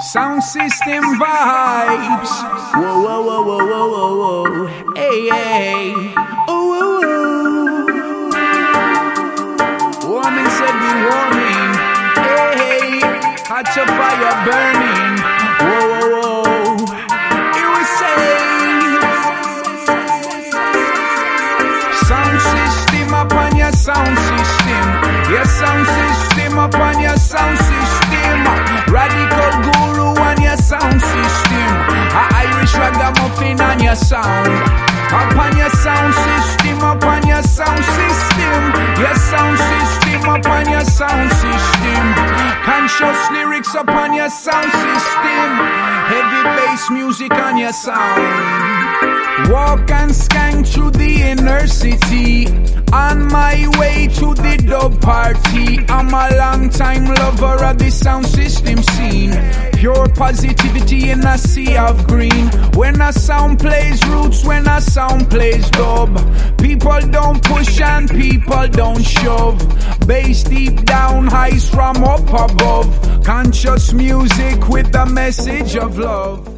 Sound system vibes. Whoa, whoa, whoa, whoa, whoa, whoa, whoa. Hey, hey. Ooh, ooh, ooh. Warming said we warming. Hey, hey. Catch a fire burning. Whoa, whoa, whoa. Here we say. Sound system upon your sound system. Your sound system upon your sound system. Radical guru on your sound system. A Irish ragamuffin on your sound. Upon your sound system, upon your sound system. Your sound system upon your sound system. Conscious lyrics upon your sound system. Heavy bass music on your sound. Walk and skank through the inner city. On my way to the dub party. I'm a long time lover of the sound system scene. Pure positivity in a sea of green. When a sound plays roots, when a sound plays dub. People don't push and people don't shove. Bass deep down, highs from up above. Conscious music with a message of love.